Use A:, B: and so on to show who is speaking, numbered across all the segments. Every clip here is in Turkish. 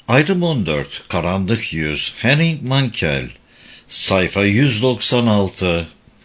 A: Ayrım 14, Karanlık Yüz, Henning Mankell, sayfa 196.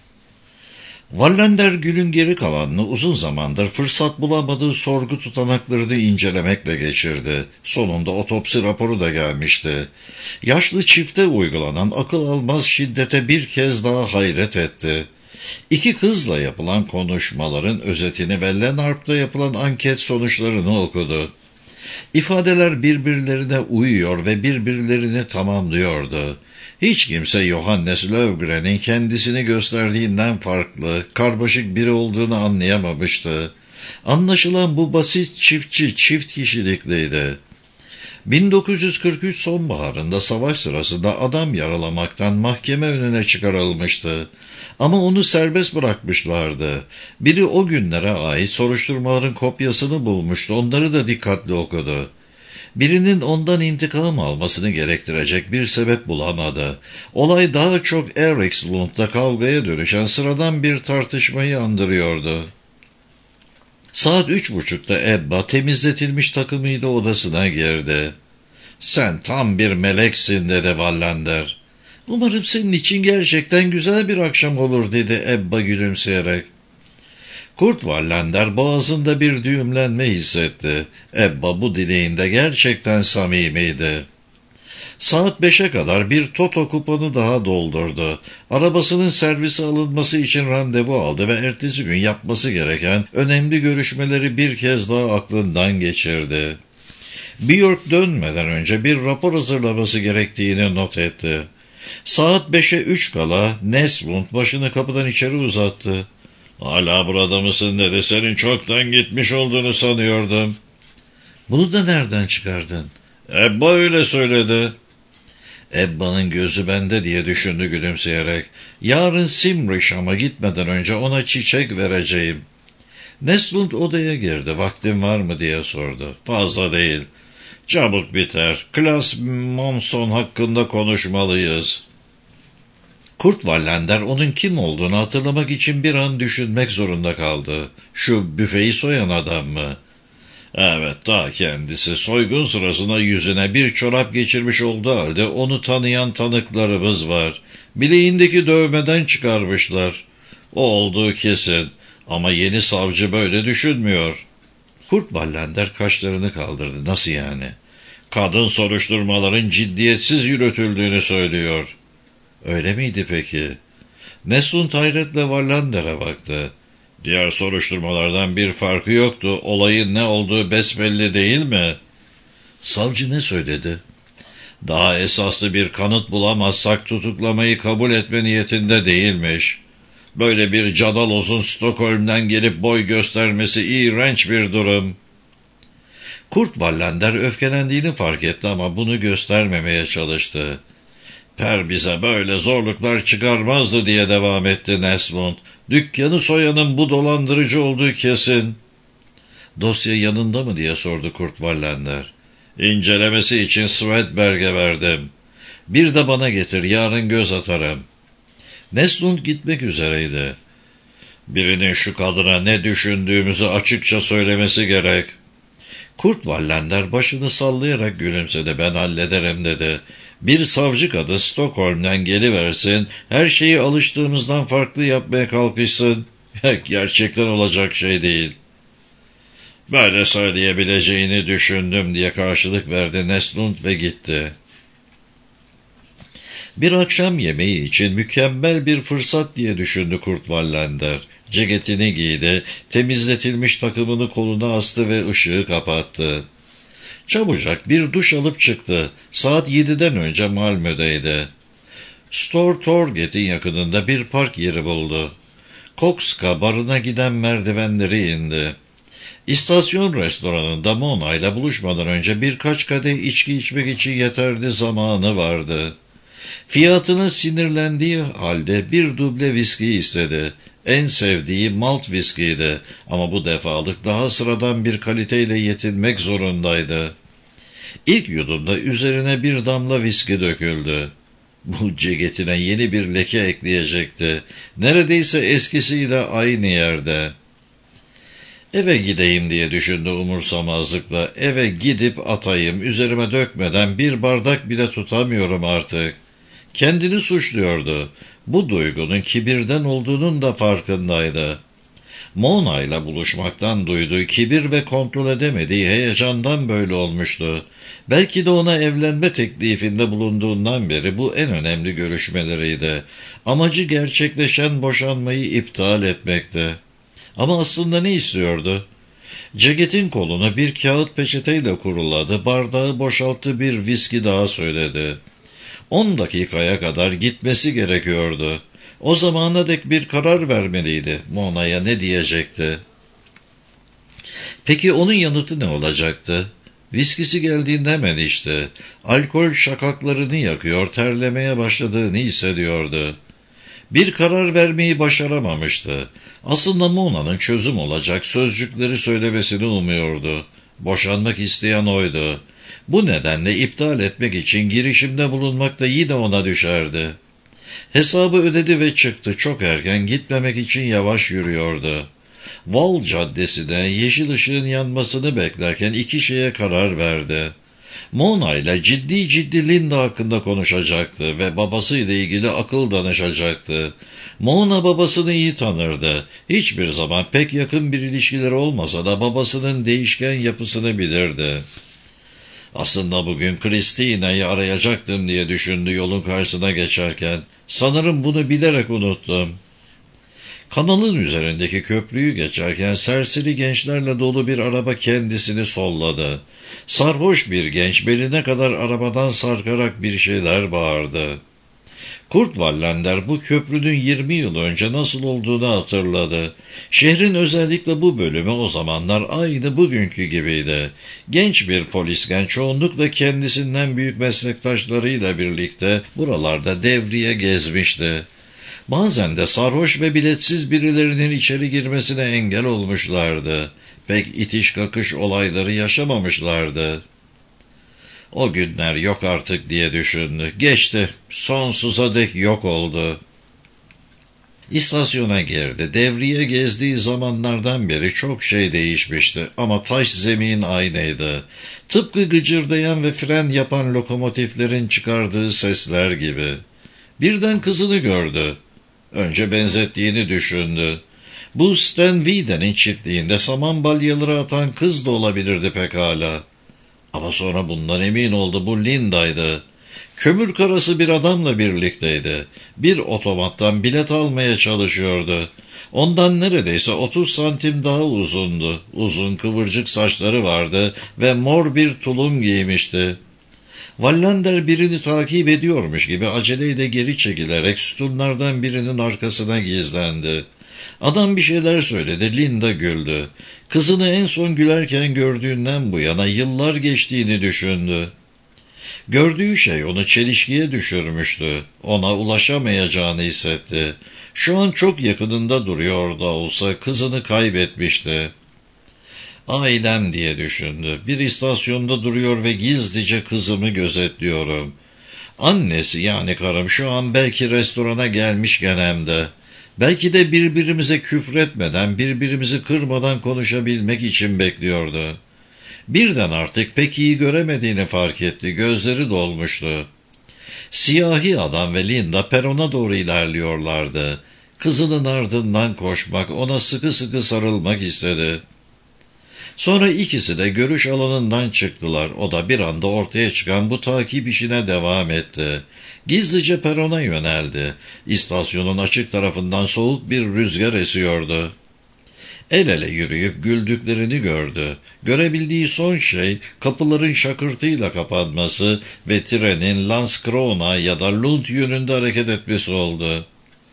A: Wallander günün geri kalanını uzun zamandır fırsat bulamadığı sorgu tutanaklarını incelemekle geçirdi. Sonunda otopsi raporu da gelmişti. Yaşlı çifte uygulanan akıl almaz şiddete bir kez daha hayret etti. İki kızla yapılan konuşmaların özetini ve Lennarp'ta yapılan anket sonuçlarını okudu. İfadeler birbirlerine uyuyor ve birbirlerini tamamlıyordu. Hiç kimse Johannes Löfgren'in kendisini gösterdiğinden farklı, karmaşık biri olduğunu anlayamamıştı. Anlaşılan bu basit çiftçi çift kişilikliydi. 1943 sonbaharında savaş sırasında adam yaralamaktan mahkeme önüne çıkarılmıştı. Ama onu serbest bırakmışlardı. Biri o günlere ait soruşturmaların kopyasını bulmuştu, onları da dikkatli okudu. Birinin ondan intikam almasını gerektirecek bir sebep bulamadı. Olay daha çok Erikslund'da kavgaya dönüşen sıradan bir tartışmayı andırıyordu. Saat 3.30'da Ebba temizletilmiş takımıyla odasına girdi. "Sen tam bir meleksin," dedi Wallander. "Umarım senin için gerçekten güzel bir akşam olur," dedi Ebba gülümseyerek. Kurt Wallander boğazında bir düğümlenme hissetti. Ebba bu dileğinde gerçekten samimiydi. Saat 5'e kadar bir toto kuponu daha doldurdu. Arabasının servise alınması için randevu aldı ve ertesi gün yapması gereken önemli görüşmeleri bir kez daha aklından geçirdi. Björk dönmeden önce bir rapor hazırlaması gerektiğini not etti. Saat 5'e 3 kala Neslund başını kapıdan içeri uzattı. "Hala burada mısın?" dedi. "Senin çoktan gitmiş olduğunu sanıyordum." "Bunu da nereden çıkardın?" "Ebba öyle söyledi." Ebba'nın gözü bende diye düşündü gülümseyerek. "Yarın Simrisham'a gitmeden önce ona çiçek vereceğim." Neslund odaya girdi. "Vaktin var mı?" diye sordu. "Fazla değil. Çabuk biter. Klas Monson hakkında konuşmalıyız." Kurt Wallander onun kim olduğunu hatırlamak için bir an düşünmek zorunda kaldı. Şu büfeyi soyan adam mı? Evet, ta kendisi. Soygun sırasında yüzüne bir çorap geçirmiş olduğu halde onu tanıyan tanıklarımız var. Bileğindeki dövmeden çıkarmışlar. O olduğu kesin. Ama yeni savcı böyle düşünmüyor. Kurt Wallander kaşlarını kaldırdı. "Nasıl yani?" "Kadın soruşturmaların ciddiyetsiz yürütüldüğünü söylüyor." "Öyle miydi peki?" Neslund hayretle Wallander'e baktı. "Diğer soruşturmalardan bir farkı yoktu. Olayın ne olduğu besbelli değil mi?" "Savcı ne söyledi?" "Daha esaslı bir kanıt bulamazsak tutuklamayı kabul etme niyetinde değilmiş. Böyle bir cadalozun Stockholm'den gelip boy göstermesi iğrenç bir durum." Kurt Wallander öfkelendiğini fark etti ama bunu göstermemeye çalıştı. "Per bize böyle zorluklar çıkarmazdı," diye devam etti Neslund. "Dükkanı soyanın bu dolandırıcı olduğu kesin." "Dosya yanında mı?" diye sordu Kurt Wallander. "İncelemesi için Swedberg'e verdim. Bir de bana getir, yarın göz atarım." Neslund gitmek üzereydi. "Birinin şu kadına ne düşündüğümüzü açıkça söylemesi gerek." Kurt Wallander başını sallayarak gülümsedi. "Ben hallederim," dedi. "Bir savcı kadı Stockholm'den geliversin, her şeyi alıştığımızdan farklı yapmaya kalkışsın. Gerçekten olacak şey değil." "Böyle söyleyebileceğini düşündüm," diye karşılık verdi Neslund ve gitti. Bir akşam yemeği için mükemmel bir fırsat diye düşündü Kurt Wallander. Ceketini giydi, temizletilmiş takımını koluna astı ve ışığı kapattı. Çabucak bir duş alıp çıktı. Saat 7'den önce Malmö'deydi. Stortorget'in yakınında bir park yeri buldu. Kokska barına giden merdivenleri indi. İstasyon restoranında Mona ile buluşmadan önce birkaç kadeh içki içmek için yeterli zamanı vardı. Fiyatına sinirlendiği halde bir duble viski istedi. En sevdiği malt viskiydi ama bu defalık daha sıradan bir kaliteyle yetinmek zorundaydı. İlk yudumda üzerine bir damla viski döküldü. Bu ceketine yeni bir leke ekleyecekti. Neredeyse eskisiyle aynı yerde. Eve gideyim diye düşündü umursamazlıkla. Eve gidip atayım, üzerime dökmeden bir bardak bile tutamıyorum artık. Kendini suçluyordu. Bu duygunun kibirden olduğunun da farkındaydı. Mona ile buluşmaktan duyduğu kibir ve kontrol edemediği heyecandan böyle olmuştu. Belki de ona evlenme teklifinde bulunduğundan beri bu en önemli görüşmeleriydi. Amacı gerçekleşen boşanmayı iptal etmekti. Ama aslında ne istiyordu? Ceketin kolunu bir kağıt peçeteyle kuruladı, bardağı boşalttı, bir viski daha söyledi. 10 dakikaya kadar gitmesi gerekiyordu. O zamana dek bir karar vermeliydi. Mona'ya ne diyecekti? Peki onun yanıtı ne olacaktı? Viskisi geldiğinde hemen içti. Alkol şakaklarını yakıyor, terlemeye başladığını hissediyordu. Bir karar vermeyi başaramamıştı. Aslında Mona'nın çözüm olacak sözcükleri söylemesini umuyordu. Boşanmak isteyen oydu. Bu nedenle iptal etmek için girişimde bulunmak da yine ona düşerdi. Hesabı ödedi ve çıktı. Çok erken, gitmemek için yavaş yürüyordu. Wall Caddesi'de yeşil ışığın yanmasını beklerken iki şeye karar verdi. Mona ile ciddi Linda hakkında konuşacaktı ve babasıyla ilgili akıl danışacaktı. Mona babasını iyi tanırdı. Hiçbir zaman pek yakın bir ilişkileri olmasa da babasının değişken yapısını bilirdi. Aslında bugün Christina'yı arayacaktım diye düşündü yolun karşısına geçerken. Sanırım bunu bilerek unuttum. Kanalın üzerindeki köprüyü geçerken serseri gençlerle dolu bir araba kendisini solladı. Sarhoş bir genç beline kadar arabadan sarkarak bir şeyler bağırdı. Kurt Wallander bu köprünün 20 yıl önce nasıl olduğunu hatırladı. Şehrin özellikle bu bölümü o zamanlar aynı bugünkü gibiydi. Genç bir polisken çoğunlukla kendisinden büyük meslektaşlarıyla birlikte buralarda devriye gezmişti. Bazen de sarhoş ve biletsiz birilerinin içeri girmesine engel olmuşlardı. Pek itiş kakış olayları yaşamamışlardı. O günler yok artık diye düşündü. Geçti. Sonsuza dek yok oldu. İstasyona girdi. Devriye gezdiği zamanlardan beri çok şey değişmişti. Ama taş zemin aynıydı. Tıpkı gıcırdayan ve fren yapan lokomotiflerin çıkardığı sesler gibi. Birden kızını gördü. Önce benzettiğini düşündü. Bu Stan Wiede'nin çiftliğinde saman balyaları atan kız da olabilirdi pekala. Ama sonra bundan emin oldu, bu Linda'ydı. Kömür karası bir adamla birlikteydi. Bir otomattan bilet almaya çalışıyordu. Ondan neredeyse 30 santim daha uzundu. Uzun kıvırcık saçları vardı ve mor bir tulum giymişti. Wallander birini takip ediyormuş gibi aceleyle geri çekilerek sütunlardan birinin arkasına gizlendi. Adam bir şeyler söyledi, Linda güldü. Kızını en son gülerken gördüğünden bu yana yıllar geçtiğini düşündü. Gördüğü şey onu çelişkiye düşürmüştü. Ona ulaşamayacağını hissetti. Şu an çok yakınında duruyor da olsa kızını kaybetmişti. Ailem diye düşündü. Bir istasyonda duruyor ve gizlice kızımı gözetliyorum. Annesi yani karım şu an belki restorana gelmişken hem de. Belki de birbirimize küfretmeden, birbirimizi kırmadan konuşabilmek için bekliyordu. Birden artık pek iyi göremediğini fark etti. Gözleri dolmuştu. Siyahi adam ve Linda perona doğru ilerliyorlardı. Kızının ardından koşmak, ona sıkı sıkı sarılmak istedi. Sonra ikisi de görüş alanından çıktılar. O da bir anda ortaya çıkan bu takip işine devam etti. Gizlice perona yöneldi. İstasyonun açık tarafından soğuk bir rüzgar esiyordu. El ele yürüyüp güldüklerini gördü. Görebildiği son şey kapıların şakırtıyla kapanması ve trenin Landskrona ya da Lund yönünde hareket etmesi oldu.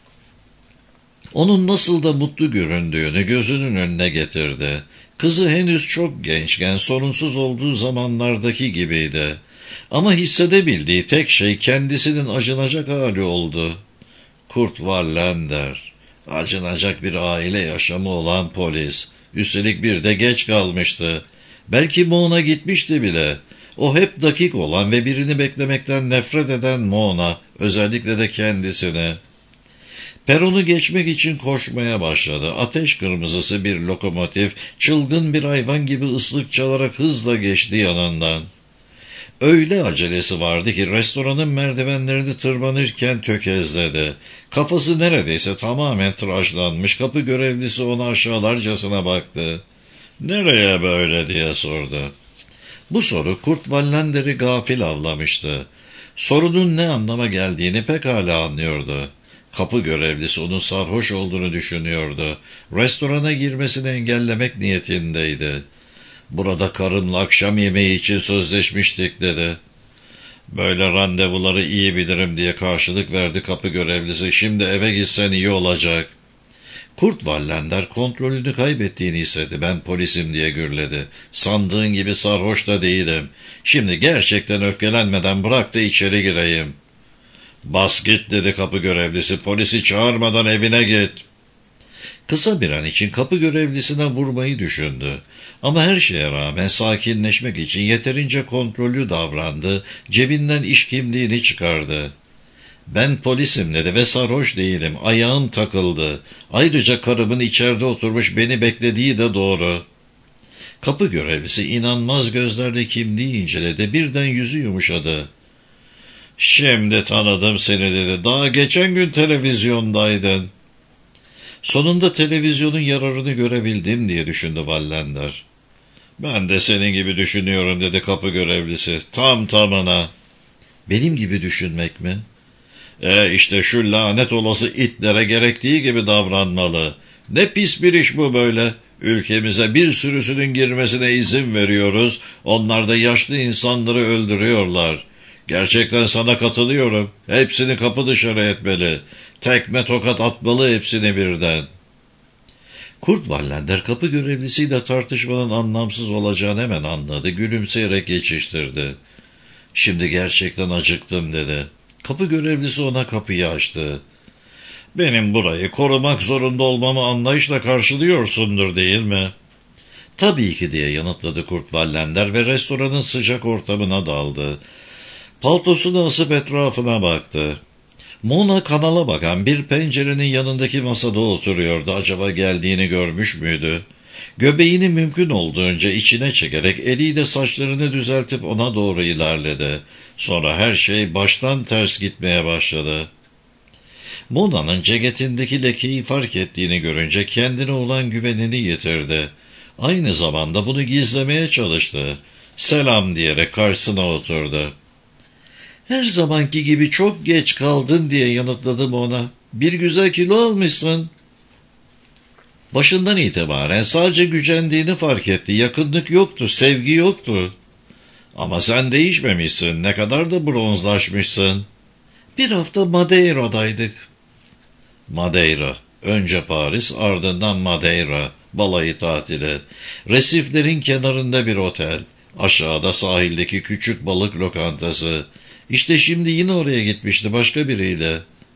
A: Onun nasıl da mutlu göründüğünü gözünün önüne getirdi. Kızı henüz çok gençken sorunsuz olduğu zamanlardaki gibiydi. Ama hissedebildiği tek şey kendisinin acınacak hali oldu. Kurt Wallander, acınacak bir aile yaşamı olan polis. Üstelik bir de geç kalmıştı. Belki Mona gitmişti bile. O hep dakik olan ve birini beklemekten nefret eden Mona, özellikle de kendisini. Peronu geçmek için koşmaya başladı. Ateş kırmızısı bir lokomotif, çılgın bir hayvan gibi ıslık çalarak hızla geçti yanından. Öyle acelesi vardı ki restoranın merdivenlerini tırmanırken tökezledi. Kafası neredeyse tamamen tıraşlanmış, kapı görevlisi ona aşağılarcasına baktı. "Nereye böyle?" diye sordu. Bu soru Kurt Wallender'i gafil avlamıştı. Sorunun ne anlama geldiğini pekala anlıyordu. Kapı görevlisi onun sarhoş olduğunu düşünüyordu. Restorana girmesini engellemek niyetindeydi. "Burada karımla akşam yemeği için sözleşmiştik," dedi. "Böyle randevuları iyi bilirim," diye karşılık verdi kapı görevlisi. "Şimdi eve gitsen iyi olacak." Kurt Wallander kontrolünü kaybettiğini hissetti. "Ben polisim," diye gürledi. "Sandığın gibi sarhoş da değilim. Şimdi gerçekten öfkelenmeden bırak da içeri gireyim." "Bas git," dedi kapı görevlisi. "Polisi çağırmadan evine git." Kısa bir an için kapı görevlisine vurmayı düşündü. Ama her şeye rağmen sakinleşmek için yeterince kontrollü davrandı, cebinden iş kimliğini çıkardı. "Ben polisim," dedi, "ve sarhoş değilim. Ayağım takıldı. Ayrıca karımın içeride oturmuş beni beklediği de doğru." Kapı görevlisi inanmaz gözlerle kimliği inceledi. Birden yüzü yumuşadı. "Şimdi tanıdım seni," dedi. "Daha geçen gün televizyondaydın." "Sonunda televizyonun yararını görebildim," diye düşündü Wallander. "Ben de senin gibi düşünüyorum," dedi kapı görevlisi. "Tam tamına." "Benim gibi düşünmek mi?" İşte şu lanet olası itlere gerektiği gibi davranmalı. Ne pis bir iş bu böyle. Ülkemize bir sürüsünün girmesine izin veriyoruz. Onlar da yaşlı insanları öldürüyorlar. Gerçekten sana katılıyorum. Hepsini kapı dışarı etmeli. Tekme tokat atmalı hepsini birden." Kurt Wallander kapı görevlisiyle tartışmanın anlamsız olacağını hemen anladı. Gülümseyerek geçiştirdi. "Şimdi gerçekten acıktım," dedi. Kapı görevlisi ona kapıyı açtı. "Benim burayı korumak zorunda olmamı anlayışla karşılıyorsundur, değil mi?" "Tabii ki," diye yanıtladı Kurt Wallander ve restoranın sıcak ortamına daldı. Paltosunu asıp etrafına baktı. Mona kanala bakan bir pencerenin yanındaki masada oturuyordu. Acaba geldiğini görmüş müydü? Göbeğini mümkün olduğunca içine çekerek eliyle saçlarını düzeltip ona doğru ilerledi. Sonra her şey baştan ters gitmeye başladı. Mona'nın ceketindeki lekeyi fark ettiğini görünce kendine olan güvenini yitirdi. Aynı zamanda bunu gizlemeye çalıştı. "Selam," diyerek karşısına oturdu. "Her zamanki gibi çok geç kaldın," diye yanıtladım ona. "Bir güzel kilo almışsın." Başından itibaren sadece gücendiğini fark etti. Yakınlık yoktu, sevgi yoktu. "Ama sen değişmemişsin, ne kadar da bronzlaşmışsın." "Bir hafta Madeira'daydık." Madeira. Önce Paris, ardından Madeira. Balayı tatili. Resiflerin kenarında bir otel. Aşağıda sahildeki küçük balık lokantası. İşte şimdi yine oraya gitmişti başka biriyle.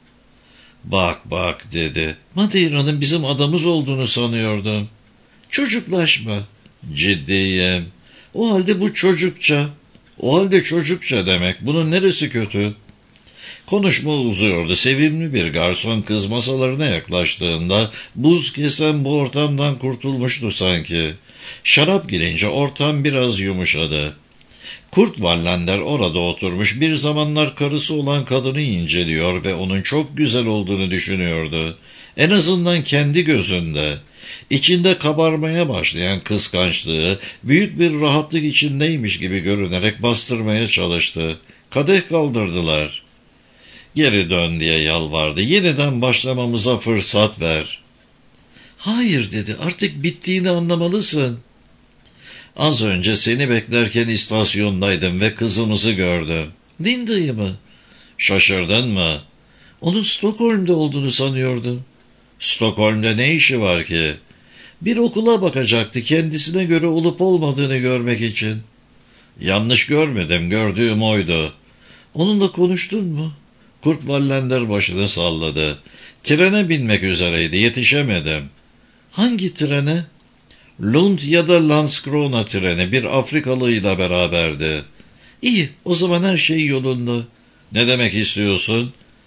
A: "Bak bak," dedi. "Madeira'nın bizim adamız olduğunu sanıyordum." "Çocuklaşma." "Ciddiyim." "O halde bu çocukça." "O halde çocukça demek. Bunun neresi kötü?" Konuşma uzuyordu. Sevimli bir garson kız masalarına yaklaştığında buz kesen bu ortamdan kurtulmuştu sanki. Şarap girince ortam biraz yumuşadı. Kurt Wallander orada oturmuş bir zamanlar karısı olan kadını inceliyor ve onun çok güzel olduğunu düşünüyordu. En azından kendi gözünde. İçinde kabarmaya başlayan kıskançlığı büyük bir rahatlık içindeymiş gibi görünerek bastırmaya çalıştı. Kadeh kaldırdılar. "Geri dön," diye yalvardı. "Yeniden başlamamıza fırsat ver." "Hayır," dedi. "Artık bittiğini anlamalısın." "Az önce seni beklerken istasyondaydım ve kızımızı gördüm." "Linda'yı mı?" "Şaşırdın mı?" "Onun Stockholm'da olduğunu sanıyordum." "Stockholm'da ne işi var ki?" "Bir okula bakacaktı, kendisine göre olup olmadığını görmek için." "Yanlış görmedim, gördüğüm oydu." "Onunla konuştun mu?" Kurt Wallander başını salladı. "Trene binmek üzereydi, yetişemedim." "Hangi trene?" "Lund ya da Landskrona treni, bir Afrikalıyla beraberdi." "İyi, o zaman her şey yolunda." "Ne demek istiyorsun?"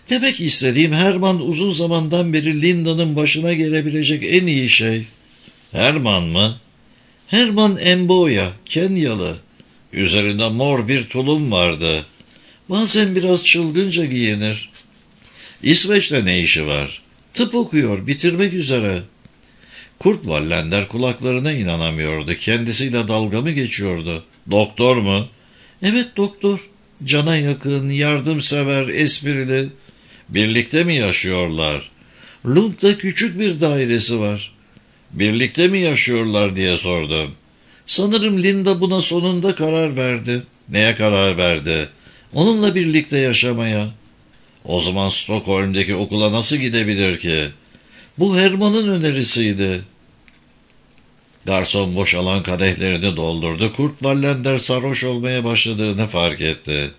A: Demek istediğim Herman uzun zamandan beri Linda'nın başına gelebilecek en iyi şey. Herman mı? Herman Emboya, Kenyalı. Üzerinde mor bir tulum vardı. Bazen biraz çılgınca giyinir. İsveç'te ne işi var? Tıp okuyor, bitirmek üzere. Kurt Wallander kulaklarına inanamıyordu. Kendisiyle dalga mı geçiyordu? Doktor mu? Evet doktor. Cana yakın, yardımsever, esprili. Birlikte mi yaşıyorlar? Lund'da küçük bir dairesi var. Birlikte mi yaşıyorlar diye sordum. Sanırım Linda buna sonunda karar verdi. Neye karar verdi? Onunla birlikte yaşamaya. O zaman Stockholm'deki okula nasıl gidebilir ki? Bu Herman'ın önerisiydi. Garson boşalan kadehlerini doldurdu. Kurt Wallander sarhoş olmaya başladığını fark etti.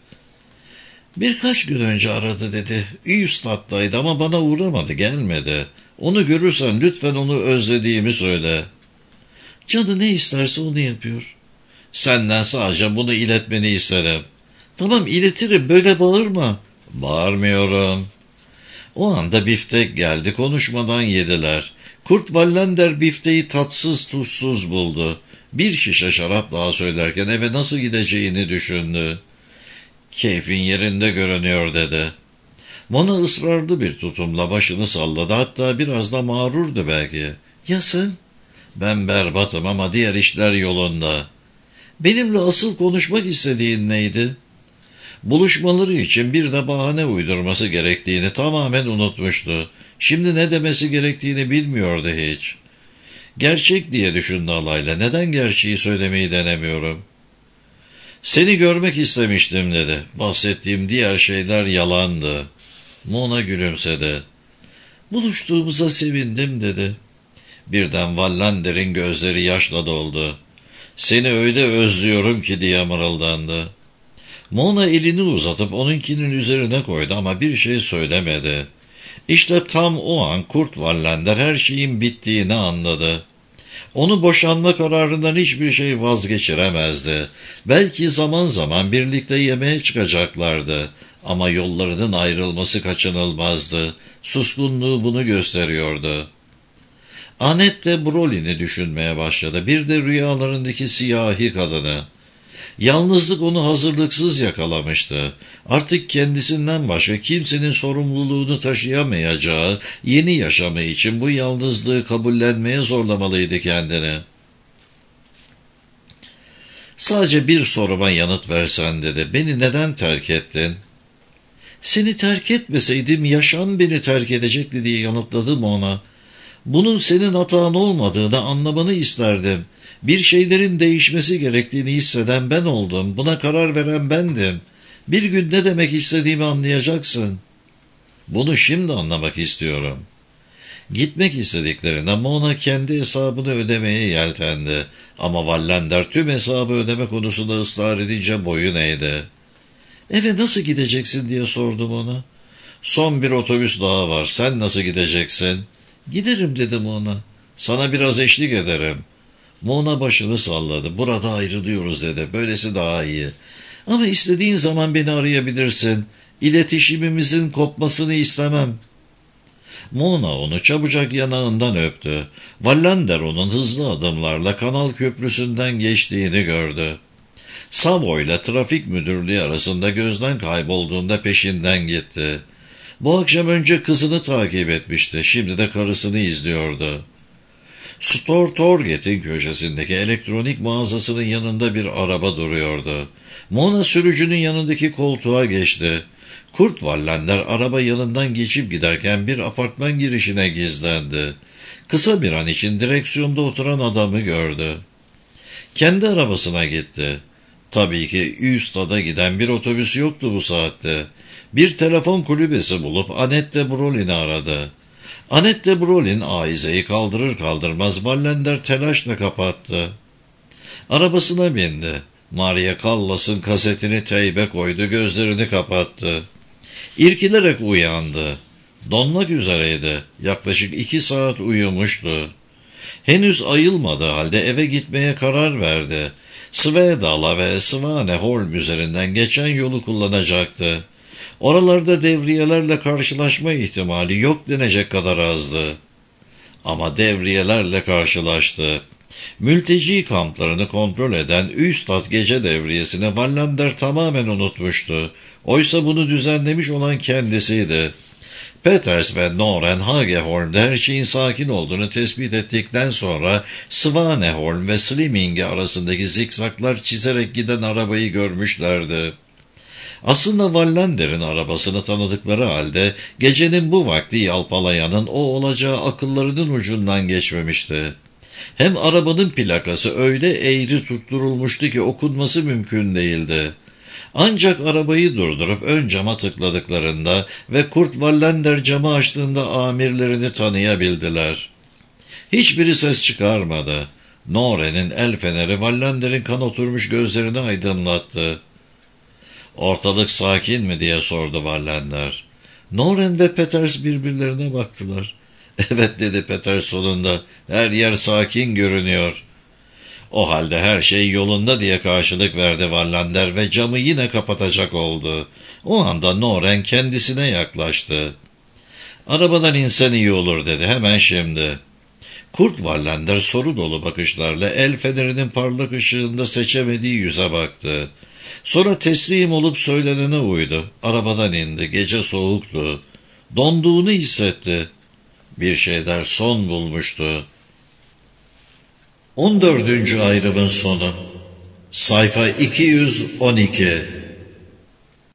A: Birkaç gün önce aradı dedi. Üstad'daydı ama bana uğramadı, gelmedi. Onu görürsen lütfen onu özlediğimi söyle. Canı ne isterse onu yapıyor. Senden sadece bunu iletmeni isterim. Tamam iletirim, böyle bağırma. Bağırmıyorum. O anda biftek geldi, konuşmadan yediler. Kurt Wallander bifteyi tatsız tuzsuz buldu. Bir şişe şarap daha söylerken eve nasıl gideceğini düşündü. Keyfin yerinde görünüyor dedi. Mona ısrarlı bir tutumla başını salladı, hatta biraz da mağrurdu belki. Ya sen? Ben berbatım ama diğer işler yolunda. Benimle asıl konuşmak istediğin neydi? Buluşmaları için bir de bahane uydurması gerektiğini tamamen unutmuştu. Şimdi ne demesi gerektiğini bilmiyordu hiç. Gerçek diye düşündü alayla. Neden gerçeği söylemeyi denemiyorum? Seni görmek istemiştim dedi. Bahsettiğim diğer şeyler yalandı. Mona gülümsedi. Buluştuğumuza sevindim dedi. Birden Wallander'in gözleri yaşla doldu. Seni öyle özlüyorum ki diye mırıldandı. Mona elini uzatıp onunkinin üzerine koydu ama bir şey söylemedi. İşte tam o an Kurt Wallander her şeyin bittiğini anladı. Onu boşanma kararından hiçbir şey vazgeçiremezdi. Belki zaman zaman birlikte yemeğe çıkacaklardı. Ama yollarının ayrılması kaçınılmazdı. Suskunluğu bunu gösteriyordu. Annette Brolin'i düşünmeye başladı. Bir de rüyalarındaki siyahi kadını. Yalnızlık onu hazırlıksız yakalamıştı. Artık kendisinden başka kimsenin sorumluluğunu taşıyamayacağı yeni yaşamı için bu yalnızlığı kabullenmeye zorlamalıydı kendini. Sadece bir soruma yanıt versen dedi. Beni neden terk ettin? Seni terk etmeseydim yaşam beni terk edecekti diye yanıtladım ona. Bunun senin hatan olmadığını anlamanı isterdim. Bir şeylerin değişmesi gerektiğini hisseden ben oldum. Buna karar veren bendim. Bir gün ne demek istediğimi anlayacaksın. Bunu şimdi anlamak istiyorum. Gitmek istediklerinde Mona kendi hesabını ödemeye yeltendi. Ama Wallander tüm hesabı ödeme konusunda ısrar edince boyun eğdi. Eve nasıl gideceksin diye sordum ona. Son bir otobüs daha var. Sen nasıl gideceksin? Giderim dedim ona. Sana biraz eşlik ederim. Mona başını salladı. Burada ayrılıyoruz dedi. Böylesi daha iyi. Ama istediğin zaman beni arayabilirsin. İletişimimizin kopmasını istemem. Mona onu çabucak yanağından öptü. Wallander onun hızlı adımlarla kanal köprüsünden geçtiğini gördü. Savoy ile trafik müdürlüğü arasında gözden kaybolduğunda peşinden gitti. Bu akşam önce kızını takip etmişti. Şimdi de karısını izliyordu. Stortorget'in köşesindeki elektronik mağazasının yanında bir araba duruyordu. Mona sürücünün yanındaki koltuğa geçti. Kurt Wallander araba yanından geçip giderken bir apartman girişine gizlendi. Kısa bir an için direksiyonda oturan adamı gördü. Kendi arabasına gitti. Tabii ki Ystad'a giden bir otobüs yoktu bu saatte. Bir telefon kulübesi bulup Annette Brolin'i aradı. Annette Brolin aizeyi kaldırır kaldırmaz Wallander telaşla kapattı. Arabasına bindi. Maria Callas'ın kasetini teybe koydu, gözlerini kapattı. İrkilerek uyandı. Donmak üzereydi. Yaklaşık 2 saat uyumuştu. Henüz ayılmadığı halde eve gitmeye karar verdi. Svedala ve Svaneholm üzerinden geçen yolu kullanacaktı. Oralarda devriyelerle karşılaşma ihtimali yok denecek kadar azdı. Ama devriyelerle karşılaştı. Mülteci kamplarını kontrol eden Üstad gece devriyesini Wallander tamamen unutmuştu. Oysa bunu düzenlemiş olan kendisiydi. Peters ve Noren Hagehorn'da her şeyin sakin olduğunu tespit ettikten sonra Svanehorn ve Slimming arasındaki zikzaklar çizerek giden arabayı görmüşlerdi. Aslında Wallander'in arabasını tanıdıkları halde gecenin bu vakti yalpalayanın o olacağı akıllarının ucundan geçmemişti. Hem arabanın plakası öyle eğri tutturulmuştu ki okunması mümkün değildi. Ancak arabayı durdurup ön cama tıkladıklarında ve Kurt Wallander camı açtığında amirlerini tanıyabildiler. Hiçbiri ses çıkarmadı. Noren'in el feneri Wallander'in kan oturmuş gözlerini aydınlattı. "Ortalık sakin mi?" diye sordu Wallander. Noren ve Peters birbirlerine baktılar. "Evet," dedi Peters sonunda. "Her yer sakin görünüyor." "O halde her şey yolunda," diye karşılık verdi Wallander ve camı yine kapatacak oldu. O anda Noren kendisine yaklaştı. "Arabadan insen iyi olur," dedi. "Hemen şimdi." Kurt Wallander soru dolu bakışlarla el fenerinin parlak ışığında seçemediği yüze baktı. Sonra teslim olup söylenene uydu. Arabadan indi. Gece soğuktu. Donduğunu hissetti. Bir şeyler son bulmuştu. 14. ayrımın sonu. Sayfa 212.